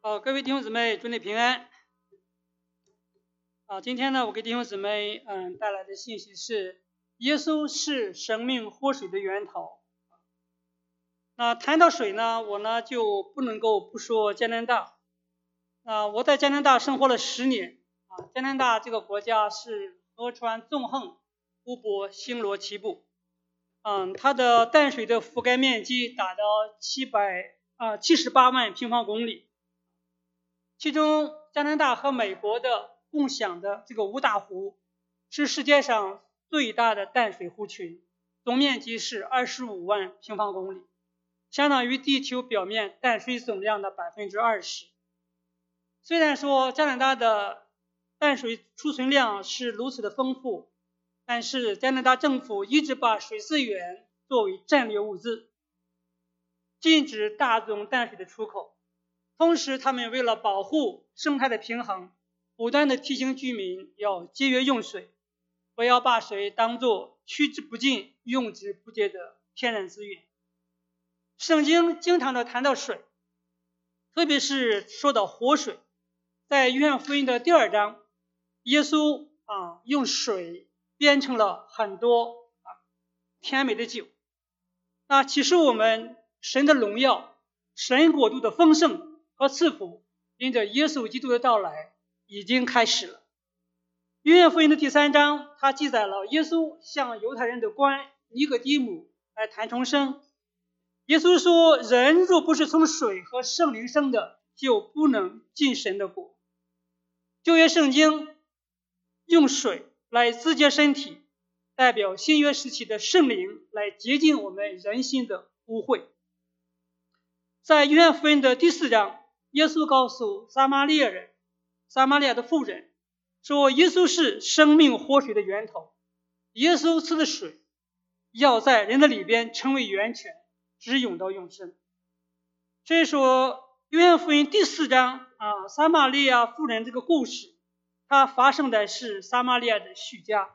各位弟兄姊妹，祝你平安。今天呢，我给弟兄姊妹带来的信息是：耶稣是生命活水的源头。那谈到水呢，我呢就不能够不说加拿大。我在加拿大生活了10年。加拿大这个国家是河川纵横，湖泊星罗棋布。它的淡水的覆盖面积达到78万平方公里。其中加拿大和美国的共享的这个五大湖是世界上最大的淡水湖群，总面积是25万平方公里，相当于地球表面淡水总量的20%。虽然说加拿大的淡水储存量是如此的丰富，但是加拿大政府一直把水资源作为战略物资，禁止大宗淡水的出口。同时他们为了保护生态的平衡，不断的提醒居民要节约用水，不要把水当作取之不尽用之不竭的天然资源。圣经经常的谈到水，特别是说到活水。在约翰福音的第2章，耶稣用水变成了很多甜美的酒。启示我们神的荣耀，神国度的丰盛和赐福因着耶稣基督的到来已经开始了。约翰福音的第3章，它记载了耶稣向犹太人的官尼哥底母来谈重生。耶稣说，人若不是从水和圣灵生的，就不能进神的国。旧约圣经用水来自洁身体，代表新约时期的圣灵来洁净我们人心的污秽。在约翰福音的第4章，耶稣告诉撒玛利亚的妇人说，耶稣是生命活水的源头。耶稣赐的水要在人的里边成为源泉，直涌到永生。所以说约翰福音第4章撒玛利亚妇人这个故事，它发生的是撒玛利亚的叙加。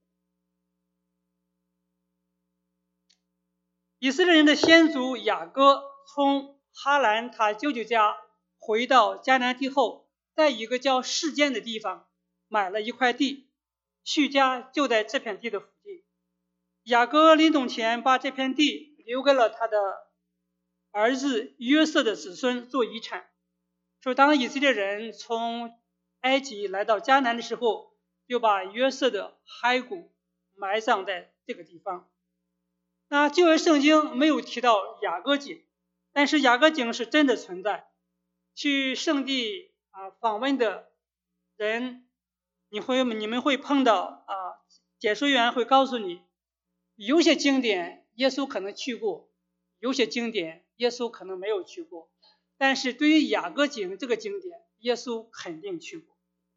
以色列人的先祖雅各从哈兰他舅舅家回到迦南地后，在一个叫示剑的地方买了一块地，叙加就在这片地的附近。雅各临终前把这片地留给了他的儿子约瑟的子孙做遗产，说当以色列人从埃及来到迦南的时候，就把约瑟的骸骨埋葬在这个地方。旧约圣经没有提到雅各井，但是雅各井是真的存在。去圣地访问的人，你们会碰到解说员会告诉你，有些经典耶稣可能去过，有些经典耶稣可能没有去过，但是对于雅各井这个经典，耶稣肯定去过。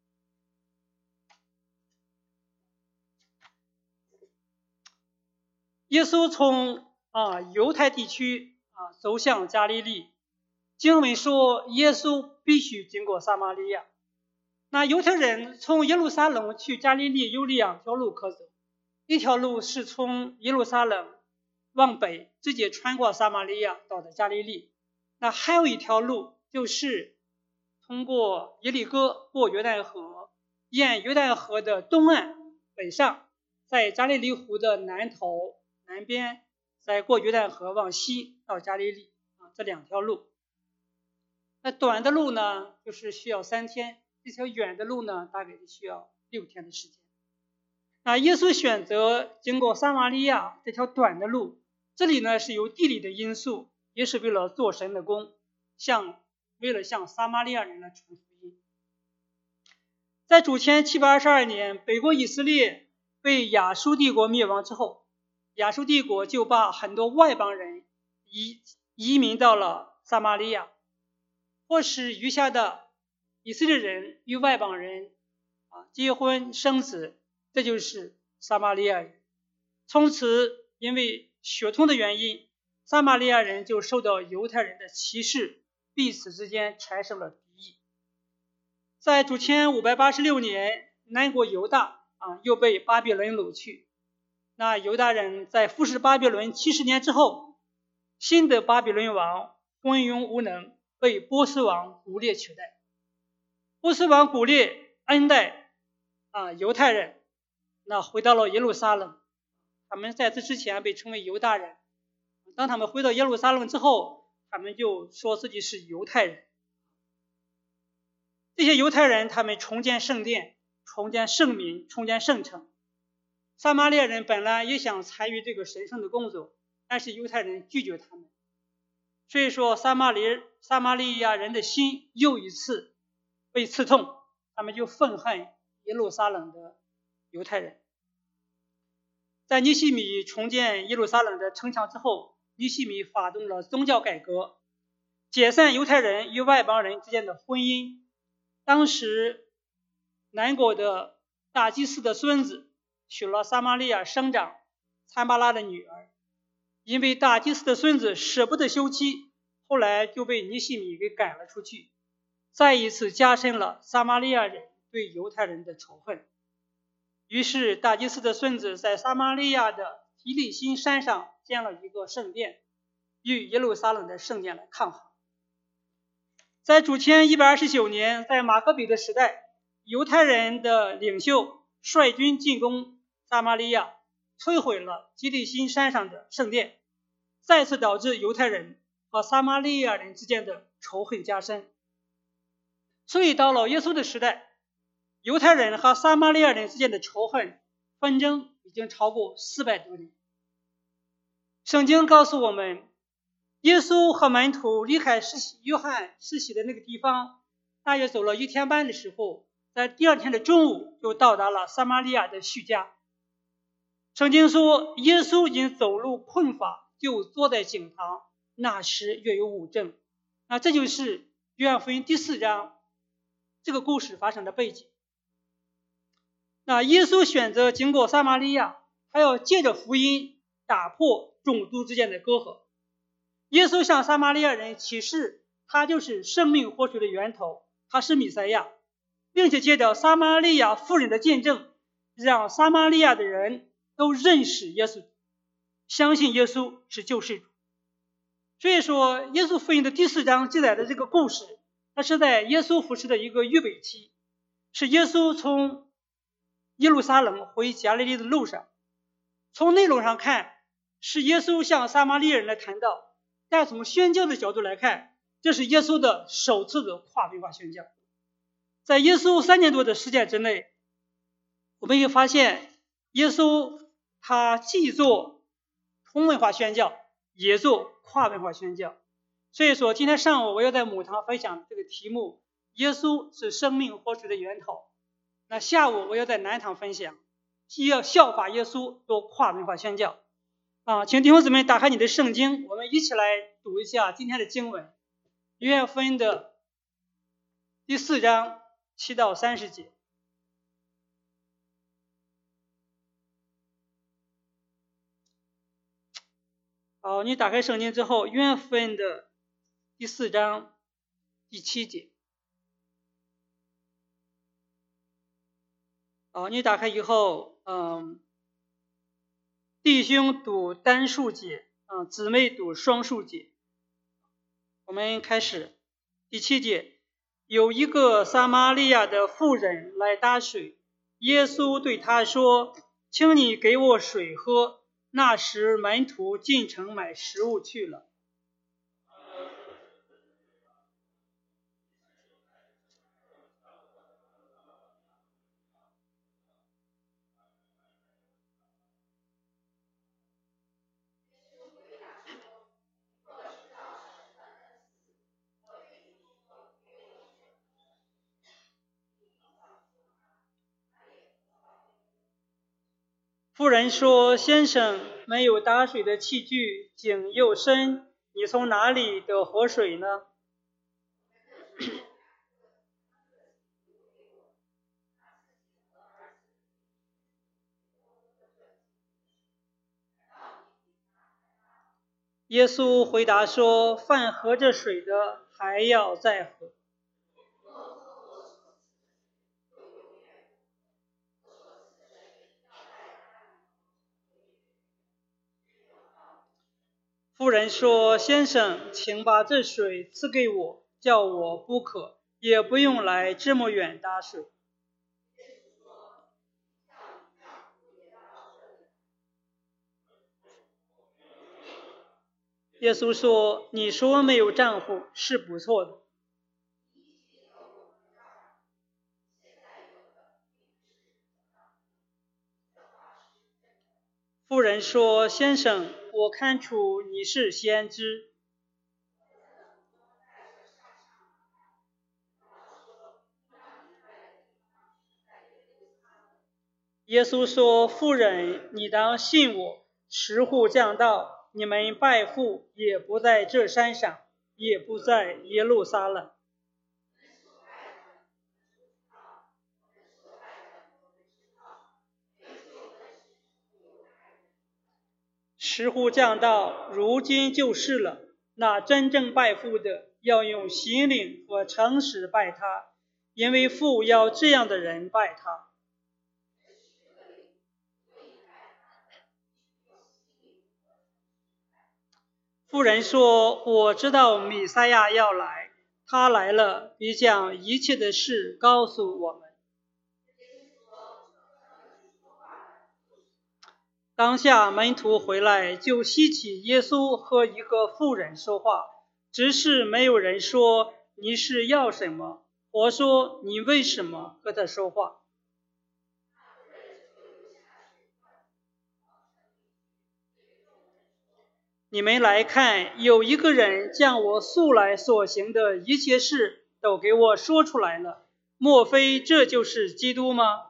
耶稣从犹太地区走向加利利，经文说耶稣必须经过撒玛利亚。犹太人从耶路撒冷去加利利有2条路可走，一条路是从耶路撒冷往北直接穿过撒玛利亚到的加利利，还有一条路就是通过耶利哥过约旦河，沿约旦河的东岸北上，在加利利湖的南边再过约旦河往西到加利利，这2条路。短的路呢就是需要3天，这条远的路呢大概需要6天的时间。耶稣选择经过撒玛利亚这条短的路，这里呢是有地理的因素，也是为了做神的工，为了向撒玛利亚人来传福音。在主前722年，北国以色列被亚述帝国灭亡之后，亚述帝国就把很多外邦人移民到了撒玛利亚，或是余下的以色列人与外邦人结婚生子，这就是撒玛利亚人。从此因为血统的原因，撒玛利亚人就受到犹太人的歧视，彼此之间产生了敌意。在主前586年，南国犹大又被巴比伦掳去。犹大人在服侍巴比伦70年之后，新的巴比伦王昏庸无能， 被波斯王古列取代。波斯王古列恩待犹太人，那回到了耶路撒冷。他们在此之前被称为犹大人，当他们回到耶路撒冷之后，他们就说自己是犹太人。这些犹太人他们重建圣殿，重建圣民，重建圣城。撒玛利亚人本来也想参与这个神圣的工作，但是犹太人拒绝他们，所以说撒玛利亚人的心又一次被刺痛，他们就愤恨耶路撒冷的犹太人。在尼希米重建耶路撒冷的城墙之后，尼希米发动了宗教改革，解散犹太人与外邦人之间的婚姻。当时南国的大祭司的孙子娶了撒玛利亚省长参巴拉的女儿，因为大祭司的孙子舍不得休妻，后来就被尼希米给赶了出去，再一次加深了撒玛利亚人对犹太人的仇恨。于是大祭司的孙子在撒玛利亚的提利辛山上建了一个圣殿，与耶路撒冷的圣殿来抗衡。在主前129年，在马可比的时代，犹太人的领袖率军进攻撒玛利亚，摧毁了基利辛山上的圣殿，再次导致犹太人和撒玛利亚人之间的仇恨加深。所以到了耶稣的时代，犹太人和撒玛利亚人之间的仇恨纷争已经超过400多年。圣经告诉我们，耶稣和门徒离开约翰施洗的那个地方，大约走了1天半的时候，在第2天的中午就到达了撒玛利亚的叙加。圣经说，耶稣因走路困乏，就坐在井旁，那时约有5正。那这就是约翰福音第4章这个故事发生的背景。那耶稣选择经过撒玛利亚，他要借着福音打破种族之间的隔阂。耶稣向撒玛利亚人启示，他就是生命活水的源头，他是弥赛亚，并且借着撒玛利亚妇人的见证，让撒玛利亚的人都认识耶稣，相信耶稣是救世主。所以说耶稣福音的第4章记载的这个故事，它是在耶稣服事的一个预备期，是耶稣从耶路撒冷回加利利的路上。从内容上看，是耶稣向撒玛利亚人来谈道，但从宣教的角度来看，这是耶稣的首次的跨文化宣教。在耶稣3年多的时间之内，我们会发现耶稣他既做同文化宣教，也做跨文化宣教。所以说今天上午我要在母堂分享这个题目，耶稣是生命活水的源头。那下午我要在南堂分享，要效法耶稣做跨文化宣教。请弟兄姊妹打开你的圣经，我们一起来读一下今天的经文，约翰福音的第4章7到30节。好，你打开圣经之后，约翰福音的第4章第7节。好，你打开以后，弟兄读单数节，姊妹读双数节。我们开始第7节。有一个撒玛利亚的妇人来打水，耶稣对她说，请你给我水喝。那时门徒进城买食物去了。妇人说，先生，没有打水的器具，井又深，你从哪里得活水呢？耶稣回答说，凡喝这水的还要再喝。妇人说，先生，请把这水赐给我， 叫我不渴，也不用来这么远打水。耶稣说，你说没有丈夫是不错的。妇人说，先生，我看出你是先知。耶稣说，妇人，你当信我，时候将到，你们拜父也不在这山上，也不在耶路撒冷。时候将到，如今就是了。那真正拜父的，要用心灵和诚实拜他，因为父要这样的人拜他。妇人说，我知道弥赛亚要来，他来了，必将一切的事告诉我们。当下门徒回来，就稀奇耶稣和一个妇人说话，只是没有人说你是要什么，或说你为什么和他说话。你们来看，有一个人将我素来所行的一切事都给我说出来了，莫非这就是基督吗？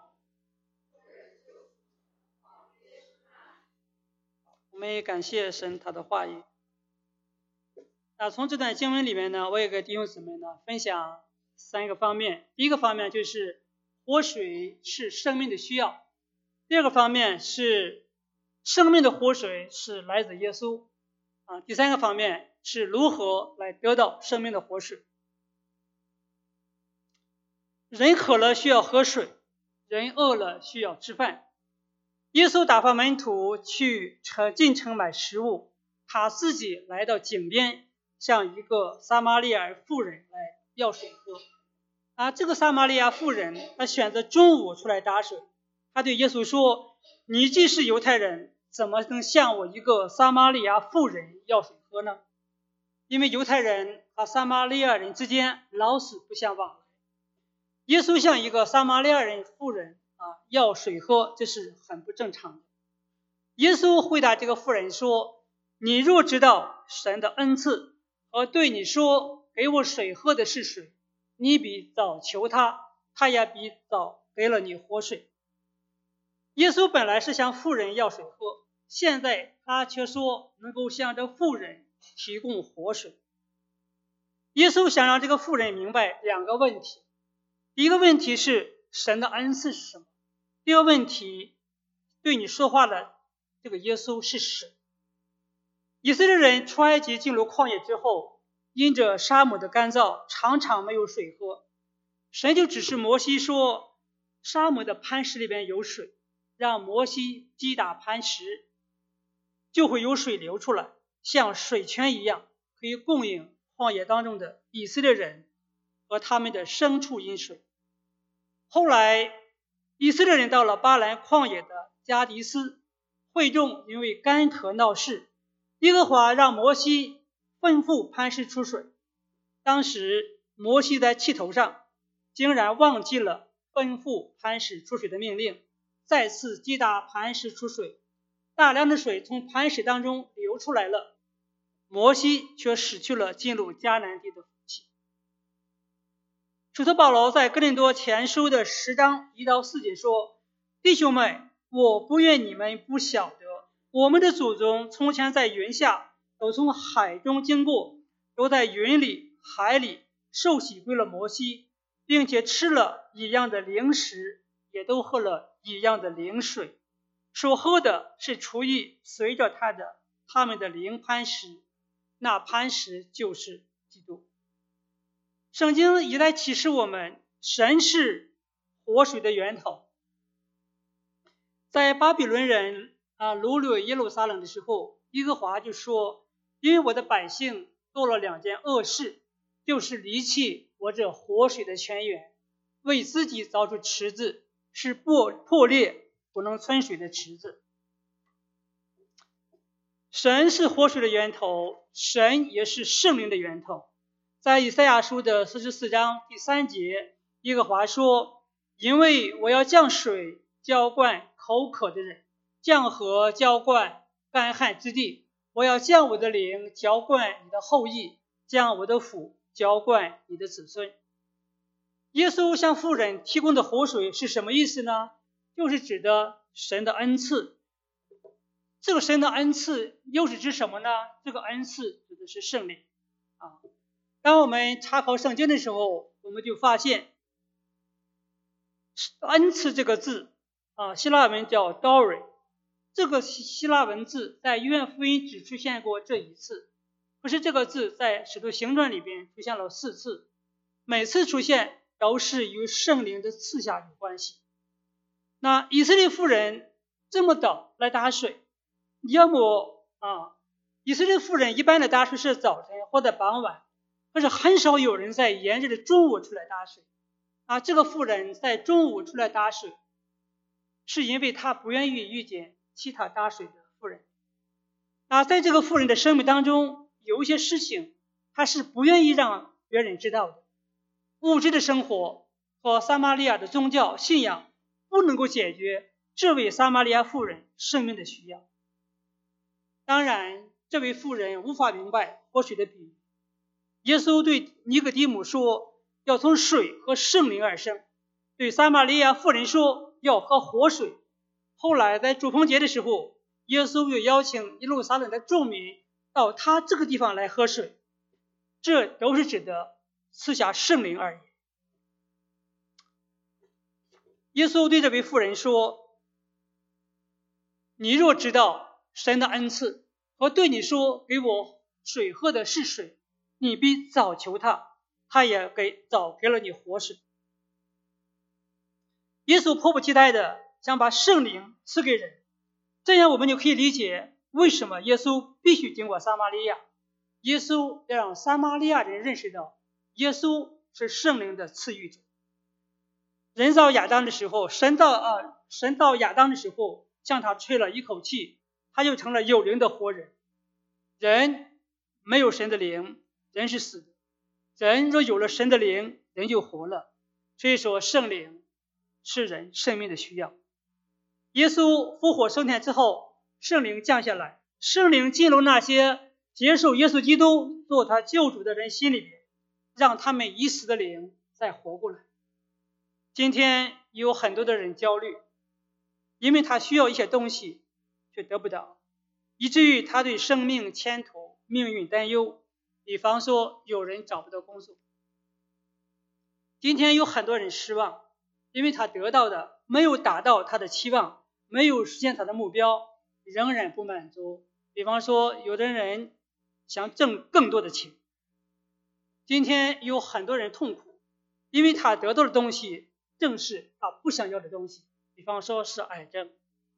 我们也感谢神他的话语。那从这段经文里面呢，我也给弟兄姊妹呢分享3个方面。第一个方面就是活水是生命的需要，第二个方面是生命的活水是来自耶稣，第3个方面是如何来得到生命的活水。人渴了需要喝水，人饿了需要吃饭。耶稣打发门徒去进城买食物，他自己来到井边，向一个撒玛利亚妇人来要水喝。这个撒玛利亚妇人，她选择中午出来打水。她对耶稣说，你既是犹太人，怎么能向我一个撒玛利亚妇人要水喝呢？因为犹太人和撒玛利亚人之间老死不相往来。耶稣向一个撒玛利亚人妇人要水喝，这是很不正常的。耶稣回答这个妇人说，你若知道神的恩赐和对你说给我水喝的是谁，你比早求他，他也比早给了你活水。耶稣本来是向妇人要水喝，现在他却说能够向这妇人提供活水。耶稣想让这个妇人明白2个问题。第一个问题是神的恩赐是什么？第二个问题，对你说话的这个耶稣是谁？以色列人出埃及进入旷野之后，因着沙漠的干燥，常常没有水喝。神就指示摩西说，沙漠的磐石里边有水，让摩西击打磐石，就会有水流出来，像水泉一样，可以供应旷野当中的以色列人和他们的牲畜饮水。后来以色列人到了巴兰旷野的加迪斯，会众因为干渴闹事，耶和华让摩西吩咐磐石出水。当时摩西在气头上，竟然忘记了吩咐磐石出水的命令，再次击打磐石出水，大量的水从磐石当中流出来了，摩西却失去了进入迦南地的福气。使徒保罗在哥林多前书的10章1到4节说，弟兄们，我不愿你们不晓得，我们的祖宗从前在云下，都从海中经过，都在云里海里受洗归了摩西，并且吃了一样的灵食，也都喝了一样的灵水，所喝的是出于随着他们的灵磐石，那磐石就是基督。圣经一再启示我们，神是活水的源头。在巴比伦人掳掠耶路撒冷的时候，耶和华就说，因为我的百姓做了2件恶事， 就是离弃我这活水的泉源，为自己凿出池子，是破裂不能存水的池子。神是活水的源头，神也是圣灵的源头。在以赛亚书的44章第3节，耶和华说：因为我要将水浇灌口渴的人，将河浇灌干旱之地，我要将我的灵浇灌你的后裔，将我的福浇灌你的子孙。耶稣向妇人提供的活水是什么意思呢？就是指的神的恩赐。这个神的恩赐又是指什么呢？这个恩赐指的是圣灵当我们查考圣经的时候，我们就发现恩赐这个字希腊文叫 Dore， 这个希腊文字在约翰福音只出现过这一次，可是这个字在使徒行传里边出现了4次，每次出现都是与圣灵的赐下有关系。那以色列妇人这么早来打水，要么以色列妇人一般的打水是早晨或者傍晚，可是很少有人在炎热的中午出来打水这个妇人在中午出来打水，是因为她不愿意遇见其他打水的妇人。在这个妇人的生命当中，有一些事情她是不愿意让别人知道的。物质的生活和撒玛利亚的宗教信仰不能够解决这位撒玛利亚妇人生命的需要。当然，这位妇人无法明白活水的比喻。耶稣对尼哥底母说，要从水和圣灵而生，对撒玛利亚妇人说，要喝活水。后来在主棚节的时候，耶稣又邀请耶路撒冷的众民到他这个地方来喝水，这都是指的赐下圣灵而已。耶稣对这位妇人说，你若知道神的恩赐和对你说给我水喝的是水，你必早求他，他也早给了你活水。耶稣迫不及待的想把圣灵赐给人，这样我们就可以理解为什么耶稣必须经过撒玛利亚。耶稣要让撒玛利亚人认识到耶稣是圣灵的赐予者。人造亚当的时候，神造亚当的时候向他吹了一口气，他就成了有灵的活人。人没有神的灵，人是死的；人若有了神的灵，人就活了。所以说圣灵是人生命的需要。耶稣复活升天之后，圣灵降下来，圣灵进入那些接受耶稣基督做他救主的人心里面，让他们已死的灵再活过来。今天有很多的人焦虑，因为他需要一些东西却得不到，以至于他对生命前途命运担忧。比方说有人找不到工作，今天有很多人失望，因为他得到的没有达到他的期望，没有实现他的目标，仍然不满足。比方说有的人想挣更多的钱，今天有很多人痛苦，因为他得到的东西正是他不想要的东西，比方说是癌症。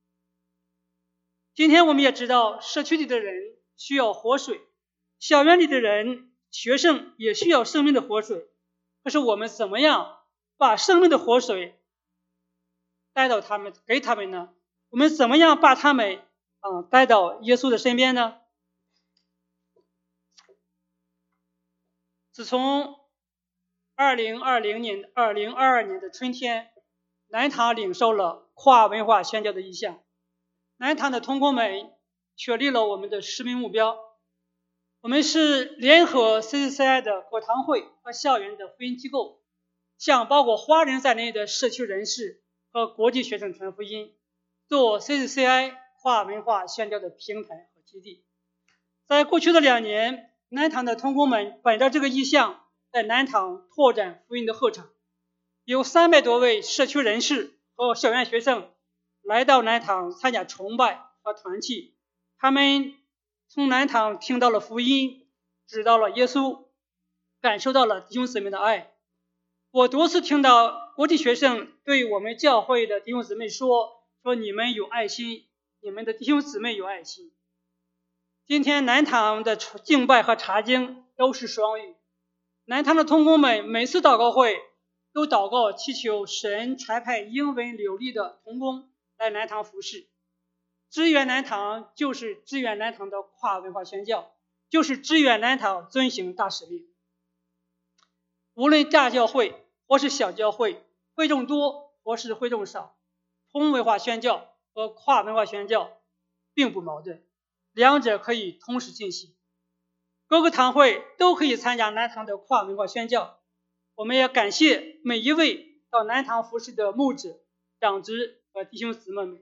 今天我们也知道社区里的人需要活水，校园里的人学生也需要生命的活水。可是我们怎么样把生命的活水带到给他们呢？我们怎么样把他们带到耶稣的身边呢？自从2022年的春天，南堂领受了跨文化宣教的意向。南堂的同工们确立了我们的使命目标。我们是联合 CCCI 的课堂会和校园的福音机构，向包括华人在内的社区人士和国际学生传福音，做 CCCI 跨文化宣教的平台和基地。在过去的2年，南堂的同工们本着这个意向，在南堂拓展福音的禾场，有300多位社区人士和校园学生来到南堂参加崇拜和团契。他们从南堂听到了福音，知道了耶稣，感受到了弟兄姊妹的爱。我多次听到国际学生对我们教会的弟兄姊妹说你们有爱心，你们的弟兄姊妹有爱心。今天南堂的敬拜和查经都是双语， 南堂的同工们每次祷告会都祷告祈求神差派英文流利的同工来南堂服侍。支援南堂就是支援南堂的跨文化宣教，就是支援南堂遵行大使命。无论大教会或是小教会，会众多或是会众少，同文化宣教和跨文化宣教并不矛盾，两者可以同时进行。各个堂会都可以参加南堂的跨文化宣教。我们也感谢每一位到南堂服侍的牧者、长执和弟兄姊妹们。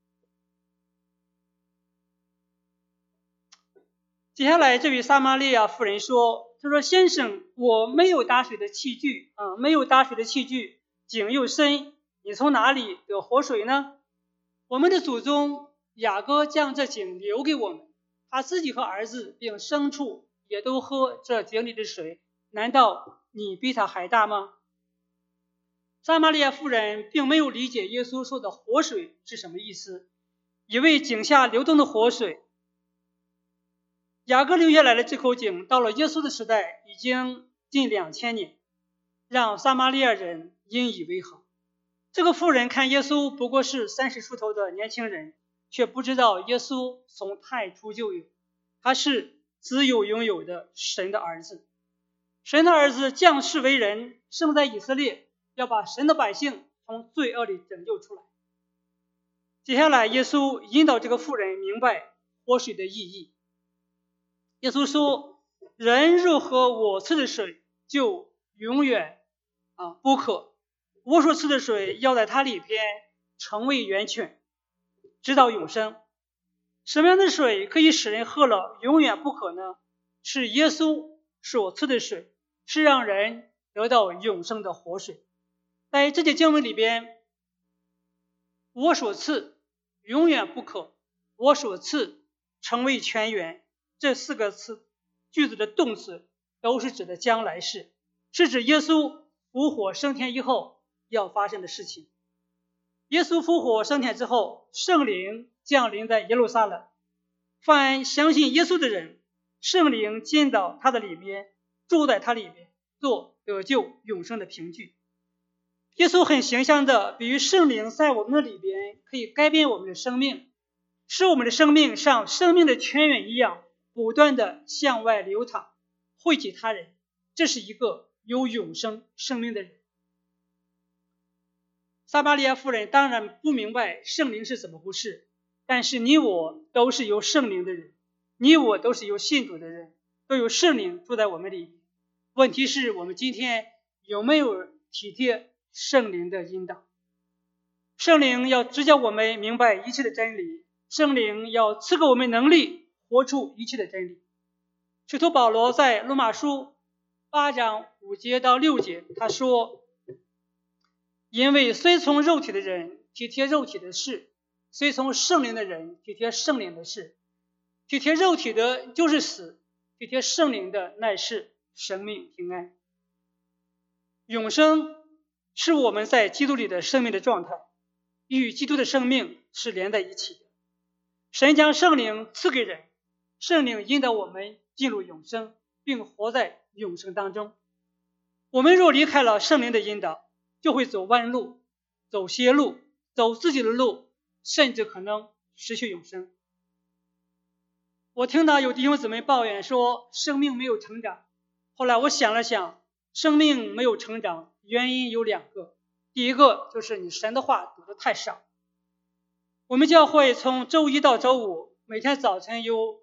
接下来这位撒玛利亚妇人说，她说先生，我没有打水的器具没有打水的器具，井又深，你从哪里得活水呢？我们的祖宗雅各将这井留给我们，他自己和儿子并牲畜也都喝这井里的水，难道你比他还大吗？撒玛利亚妇人并没有理解耶稣说的活水是什么意思，以为井下流动的活水。雅各留下来的这口井到了耶稣的时代已经近2000年，让撒玛利亚人引以为豪。这个妇人看耶稣不过是30出头的年轻人，却不知道耶稣从太初就有，他是自有拥有的神的儿子。神的儿子降世为人，生在以色列，要把神的百姓从罪恶里拯救出来。接下来耶稣引导这个妇人明白活水的意义。耶稣说，人若喝我赐的水，就永远不渴。我所赐的水要在它里边成为源泉，直到永生。什么样的水可以使人喝了永远不渴呢？是耶稣所赐的水，是让人得到永生的活水。在这节经文里边，我所赐永远不渴，我所赐成为泉源，这4个句子的动词都是指的将来式，是指耶稣复活升天以后要发生的事情。耶稣复活升天之后，圣灵降临在耶路撒冷，凡相信耶稣的人，圣灵进到他的里面，住在他里面，做得救永生的凭据。耶稣很形象的比喻圣灵在我们的里边可以改变我们的生命，使我们的生命像生命的泉源一样不断的向外流淌，惠及他人。这是一个有永生生命的人。撒玛利亚妇人当然不明白圣灵是怎么回事，但是你我都是有圣灵的人，你我都是有信主的人，都有圣灵住在我们里面。问题是我们今天有没有体贴圣灵的引导？圣灵要指教我们明白一切的真理，圣灵要赐给我们能力活出一切的真理。使徒保罗在罗马书8章5节到6节他说，因为随从肉体的人体贴肉体的事，随从圣灵的人体贴圣灵的事。体贴肉体的就是死，体贴圣灵的乃是生命平安。永生是我们在基督里的生命的状态，与基督的生命是连在一起的。神将圣灵赐给人，圣灵引导我们进入永生，并活在永生当中。我们若离开了圣灵的引导，就会走弯路，走邪路，走自己的路，甚至可能失去永生。我听到有弟兄姊妹抱怨说生命没有成长，后来我想了想，生命没有成长原因有2个。第一个就是你神的话读得太少。我们教会从周一到周五每天早晨有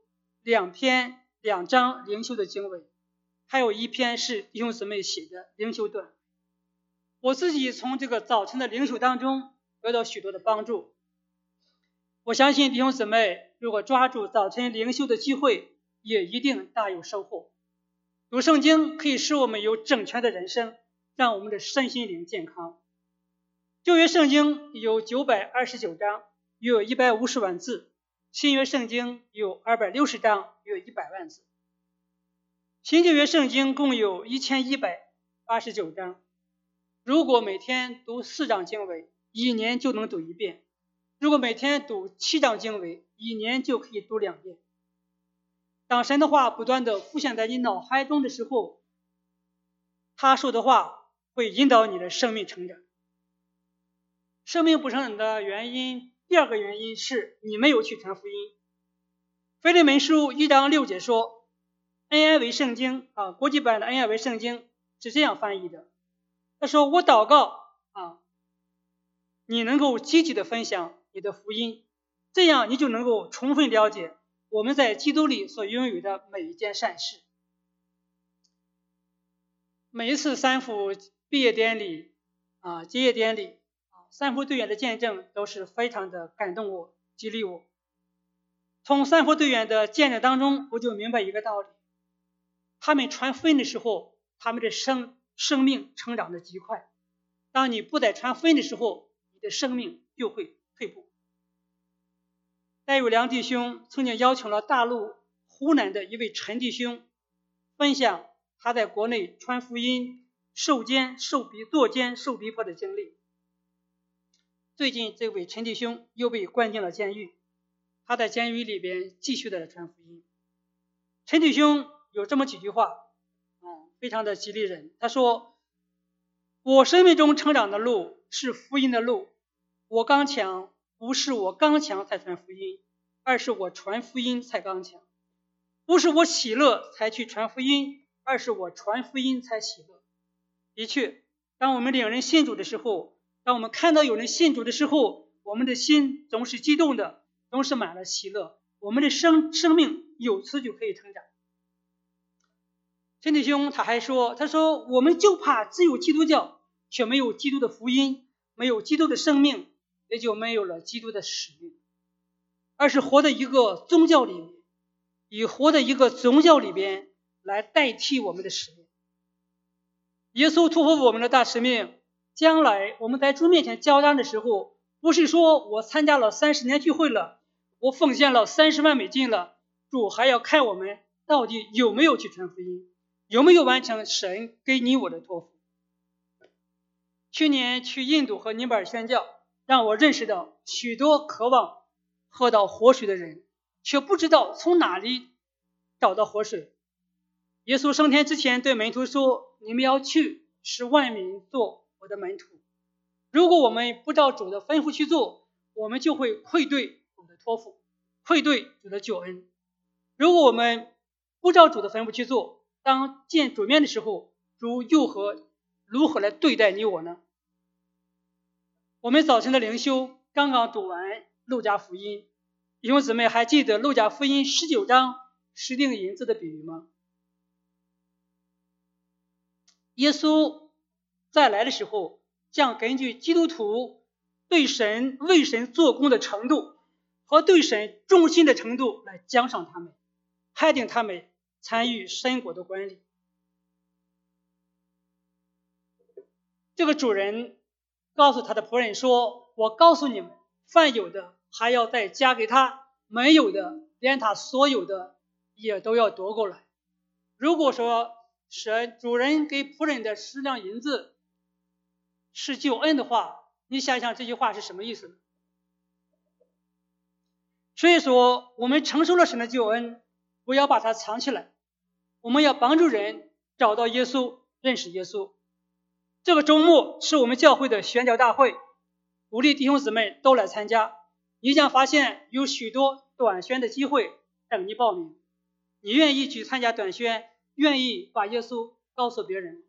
2章灵修的经文，还有1篇是弟兄姊妹写的灵修段。我自己从这个早晨的灵修当中得到许多的帮助。我相信弟兄姊妹如果抓住早晨灵修的机会，也一定大有收获。读圣经可以使我们有整全的人生，让我们的身心灵健康。旧约圣经有929章，约150万字；新约圣经有260章，约100万字。新旧约圣经共有1189章。如果每天读4章经文，1年就能读1遍；如果每天读7章经文，1年就可以读2遍。当神的话不断的浮现在你脑海中的时候， 他说的话会引导你的生命成长。生命不成长的原因，第二个原因是你没有去传福音。腓利门书1章6节说， NIV 圣经国际版的 NIV 圣经是这样翻译的，他说，我祷告你能够积极的分享你的福音，这样你就能够充分了解我们在基督里所拥有的每一件善事。每一次三福毕业典礼结业典礼，三福队员的见证都是非常的感动我，激励我。从三福队员的见证当中，我就明白一个道理，他们传福音的时候，他们的生命成长的极快。当你不再传福音的时候，你的生命就会退步。戴友良弟兄曾经邀请了大陆湖南的一位陈弟兄分享他在国内传福音、受监、受逼迫的经历。最近这位陈弟兄又被关进了监狱，他在监狱里边继续的传福音。陈弟兄有这么几句话非常的激励人。他说，我生命中成长的路是福音的路，我刚强不是我刚强才传福音，而是我传福音才刚强。不是我喜乐才去传福音，而是我传福音才喜乐。的确，当我们领人信主的时候，当我们看到有人信主的时候，我们的心总是激动的，总是满了喜乐，我们的生命由此就可以成长。陈弟兄他还说，他说，我们就怕只有基督教，却没有基督的福音，没有基督的生命，也就没有了基督的使命，而是活在一个宗教里面，以活在一个宗教里边来代替我们的使命。耶稣托付我们的大使命，将来我们在主面前交账的时候，不是说我参加了30年聚会了，我奉献了30万美金了，主还要看我们到底有没有去传福音，有没有完成神给你我的托付。去年去印度和尼泊尔宣教，让我认识到许多渴望喝到活水的人，却不知道从哪里找到活水。耶稣升天之前对门徒说，你们要去使万民做我的门徒。如果我们不照主的吩咐去做，我们就会愧对主的托付，愧对主的救恩。如果我们不照主的吩咐去做，当见主面的时候，主如何来对待你我呢？我们早晨的灵修刚刚读完路加福音，弟兄姊妹还记得路加福音19章10锭银子的比喻吗？耶稣再来的时候，将根据基督徒对神为神做工的程度和对神忠心的程度来奖赏他们，判定他们参与神国的管理。这个主人告诉他的仆人说，我告诉你们，凡有的还要再加给他，没有的连他所有的也都要夺过来。如果说主人给仆人的10两银子是救恩的话，你想想这句话是什么意思呢？所以说我们承受了神的救恩，不要把它藏起来，我们要帮助人找到耶稣，认识耶稣。这个周末是我们教会的宣教大会，鼓励弟兄姊妹都来参加。你将发现有许多短宣的机会等你报名。你愿意去参加短宣，愿意把耶稣告诉别人。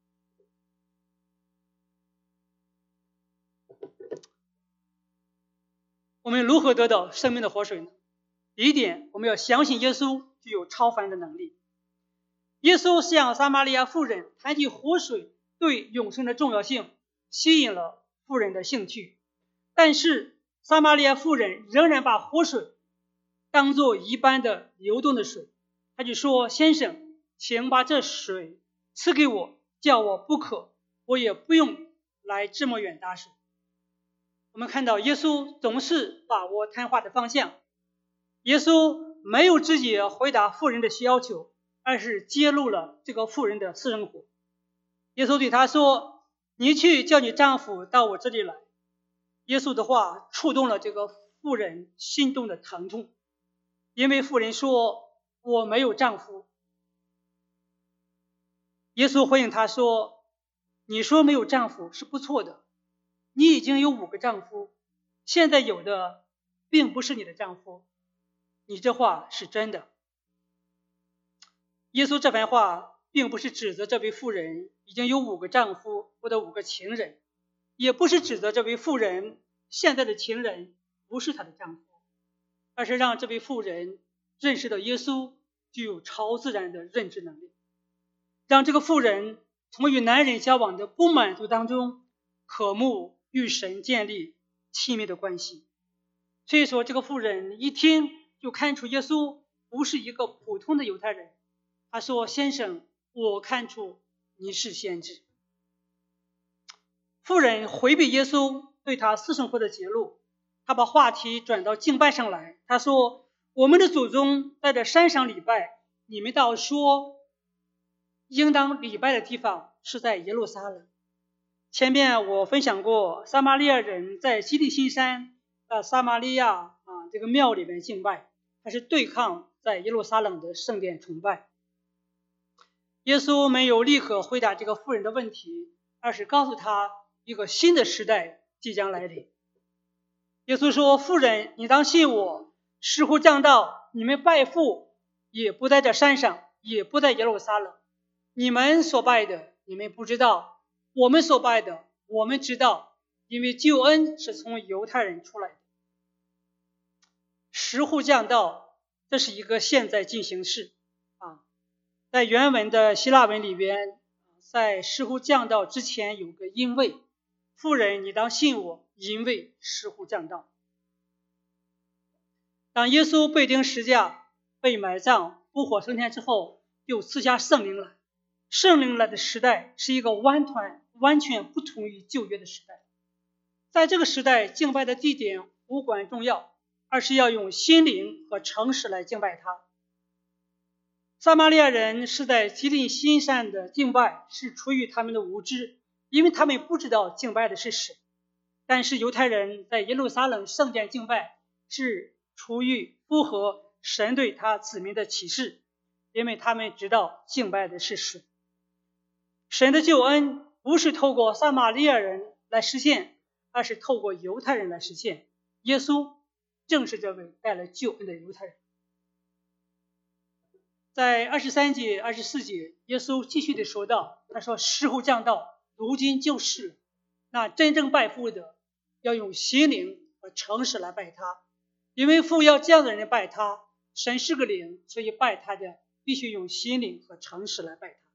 我们如何得到生命的活水呢？第一点，我们要相信耶稣具有超凡的能力。耶稣向撒玛利亚妇人谈及活水对永生的重要性，吸引了妇人的兴趣，但是撒玛利亚妇人仍然把活水当作一般的流动的水。他就说，先生，请把这水赐给我，叫我不渴，我也不用来这么远打水。我们看到耶稣总是把握谈话的方向，耶稣没有直接回答妇人的要求，而是揭露了这个妇人的私生活。耶稣对他说，你去叫你丈夫到我这里来。耶稣的话触动了这个妇人心中的疼痛，因为妇人说，我没有丈夫。 耶稣回应他说，你说没有丈夫是不错的，你已经有5个丈夫，现在有的并不是你的丈夫，你这话是真的。耶稣这番话并不是指责这位妇人已经有5个丈夫或者5个情人，也不是指责这位妇人现在的情人不是她的丈夫，而是让这位妇人认识到耶稣具有超自然的认知能力，让这个妇人从与男人交往的不满足当中渴慕与神建立亲密的关系。所以说这个妇人一听就看出耶稣不是一个普通的犹太人，他说，先生，我看出你是先知。妇人回避耶稣对他私生活的揭露，他把话题转到敬拜上来。他说，我们的祖宗在这山上礼拜，你们倒说应当礼拜的地方是在耶路撒冷。前面我分享过，撒玛利亚人在基利心山撒玛利亚这个庙里面敬拜，他是对抗在耶路撒冷的圣殿崇拜。耶稣没有立刻回答这个妇人的问题，而是告诉他一个新的时代即将来临。耶稣说，妇人，你当信我，时候将到，你们拜父也不在这山上，也不在耶路撒冷。你们所拜的你们不知道，我们所拜的我们知道，因为救恩是从犹太人出来的。时候将到，这是一个现在进行式在原文的希腊文里边，在时候将到之前有个因为，妇人，你当信我，因为时候将到。当耶稣被钉十架、被埋葬、复活升天之后，又赐下圣灵来。圣灵来的时代是一个完全不同于旧约的时代。在这个时代，敬拜的地点无关重要，而是要用心灵和诚实来敬拜他。撒玛利亚人是在基利心山的敬拜是出于他们的无知，因为他们不知道敬拜的是神。但是犹太人在耶路撒冷圣殿敬拜是出于符合神对他子民的启示，因为他们知道敬拜的是神。神的救恩不是透过撒玛利亚人来实现，而是透过犹太人来实现。耶稣正是这位带来救恩的犹太人。在23节、24节，耶稣继续的说道，他说，时候将到，如今就是了。那真正拜父的要用心灵和诚实来拜他，因为父要这样的人拜他。神是个灵，所以拜他的必须用心灵和诚实来拜他。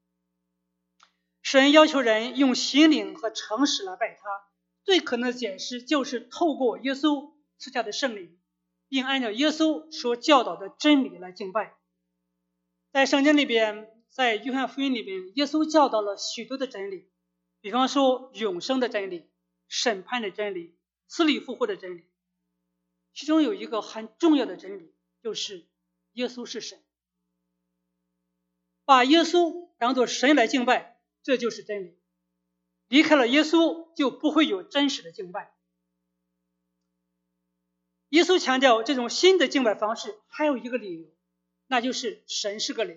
神要求人用心灵和诚实来拜他，最可能的解释就是透过耶稣赐下的圣灵，并按照耶稣所教导的真理来敬拜。在圣经里边，在约翰福音里边，耶稣教导了许多的真理，比方说永生的真理、审判的真理、死里复活的真理。其中有一个很重要的真理，就是耶稣是神。把耶稣当作神来敬拜，这就是真理。离开了耶稣，就不会有真实的敬拜。耶稣强调这种新的敬拜方式还有一个理由，那就是神是个灵。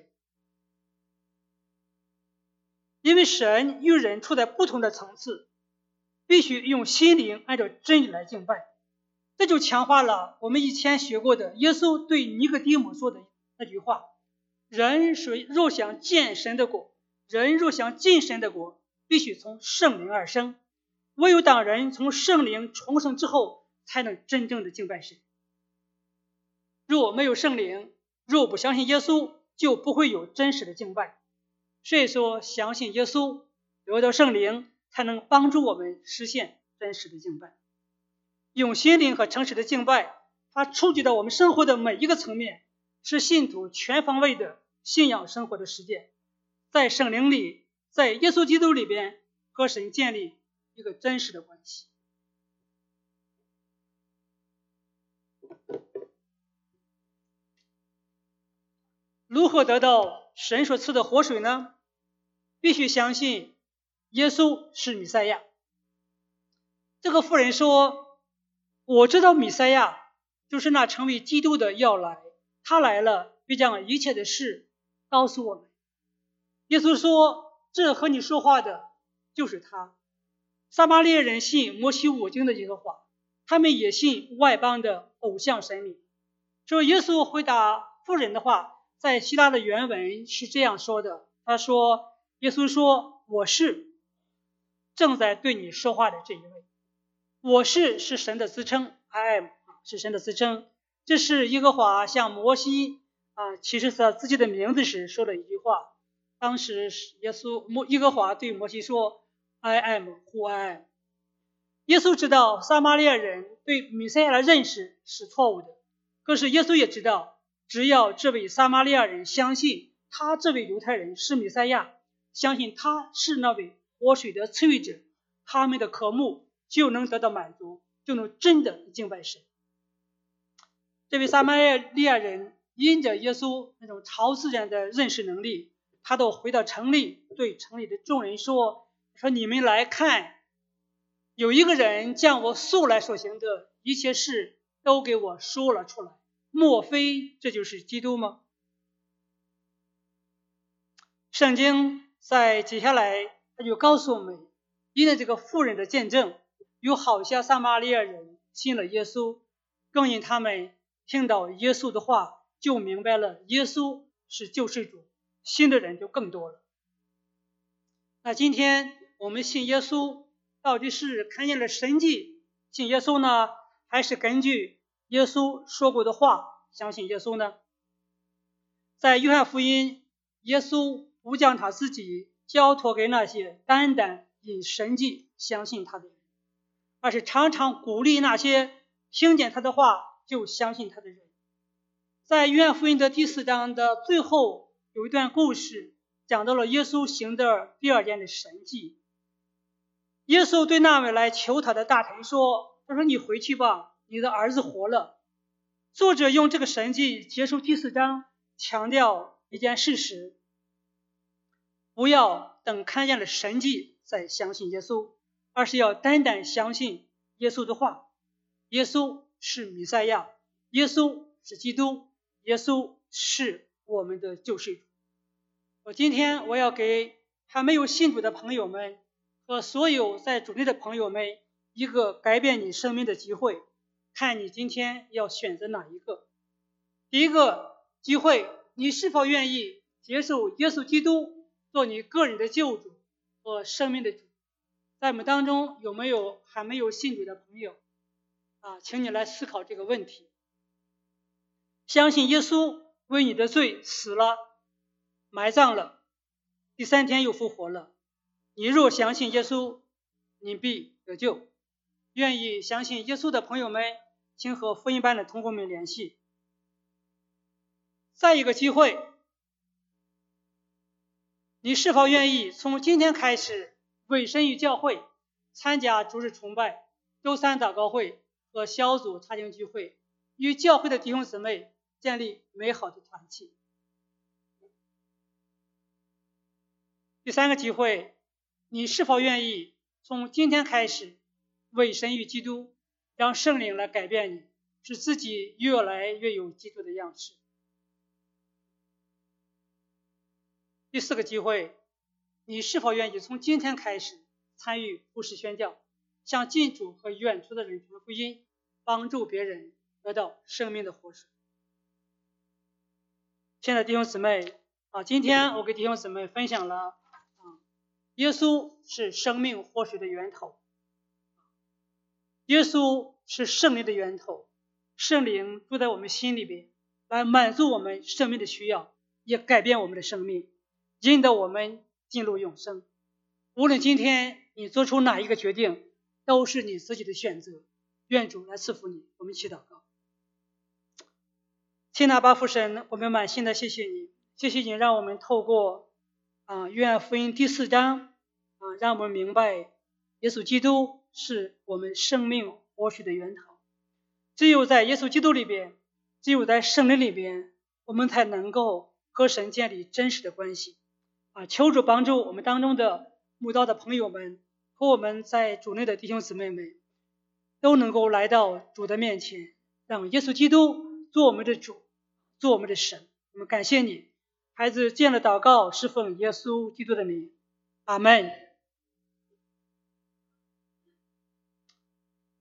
因为神与人处在不同的层次，必须用心灵按照真理来敬拜。这就强化了我们以前学过的耶稣对尼哥底母说的那句话，人若想见神的国，人若想进神的国，必须从圣灵而生。唯有当人从圣灵重生之后，才能真正的敬拜神。若没有圣灵，若不相信耶稣，就不会有真实的敬拜。所以说，相信耶稣，得到圣灵，才能帮助我们实现真实的敬拜。用心灵和诚实的敬拜，它触及到我们生活的每一个层面，是信徒全方位的信仰生活的实践。在圣灵里，在耶稣基督里边，和神建立一个真实的关系。如何得到神所赐的活水呢？必须相信耶稣是弥赛亚。这个妇人说，我知道弥赛亚就是那成为基督的要来，他来了必将一切的事告诉我们。 耶稣说，这和你说话的就是他。撒玛利亚人信摩西五经的耶和华，他们也信外邦的偶像神明。所以耶稣回答妇人的话，在希腊的原文是这样说的，耶稣说，我是正在对你说话的这一位。我是神的自称， I am 是神的自称。这是耶和华向摩西启示他自己的名字时说的一句话。当时耶和华对摩西说， I am who I am。 耶稣知道撒玛利亚人对弥赛亚的认识是错误的，可是耶稣也知道，只要这位撒玛利亚人相信他这位犹太人是弥赛亚，相信他是那位活水的赐予者，他们的渴慕就能得到满足，就能真的敬拜神。这位撒玛利亚人因着耶稣那种超自然的认识能力，他都回到城里，对城里的众人说，你们来看，有一个人将我素来所行的一切事都给我说了出来，莫非这就是基督吗？圣经在接下来他就告诉我们，因为这个妇人的见证，有好些撒玛利亚人信了耶稣，更因他们听到耶稣的话，就明白了耶稣是救世主，信的人就更多了。那今天我们信耶稣，到底是看见了神迹信耶稣呢，还是根据耶稣说过的话相信耶稣呢？在约翰福音，耶稣不将他自己交托给那些单单因神迹相信他的人，而是常常鼓励那些听见他的话就相信他的人。在约翰福音的第4章的最后有一段故事，讲到了耶稣行的第2件的神迹。耶稣对那位来求他的大臣说，你回去吧，你的儿子活了。作者用这个神迹结束第4章，强调一件事实，不要等看见了神迹再相信耶稣，而是要单单相信耶稣的话。耶稣是弥赛亚，耶稣是基督，耶稣是我们的救世主。今天我要给还没有信主的朋友们和所有在主内的朋友们一个改变你生命的机会，看你今天要选择哪一个。第一个机会，你是否愿意接受耶稣基督做你个人的救主和生命的主？在我们当中有没有还没有信主的朋友请你来思考这个问题。相信耶稣为你的罪死了，埋葬了，第3天又复活了。你若相信耶稣，你必得救。愿意相信耶稣的朋友们，请和福音班的同工们联系。再一个机会，你是否愿意从今天开始委身于教会，参加主日崇拜、周3祷告会和小组查经聚会，与教会的弟兄姊妹建立美好的团契？第3个机会，你是否愿意从今天开始委身于基督，让圣灵来改变你，使自己越来越有基督的样式？第4个机会，你是否愿意从今天开始参与服事宣教，向近处和远处的人传福音，帮助别人得到生命的活水？亲爱的弟兄姊妹今天我给弟兄姊妹分享了耶稣是生命活水的源头，耶稣是圣灵的源头，圣灵住在我们心里边，来满足我们生命的需要，也改变我们的生命，引导我们进入永生。无论今天你做出哪一个决定，都是你自己的选择，愿主来赐福你。我们一起祷告。亲爱的父神，我们满心的谢谢你，谢谢你让我们透过约翰福音第4章让我们明白耶稣基督是我们生命活水的源头。只有在耶稣基督里边，只有在圣灵里边，我们才能够和神建立真实的关系求主帮助我们当中的慕道的朋友们和我们在主内的弟兄姊妹们，都能够来到主的面前，让耶稣基督做我们的主，做我们的神。我们感谢你， 孩子这样的祷告是奉耶稣基督的名，阿门。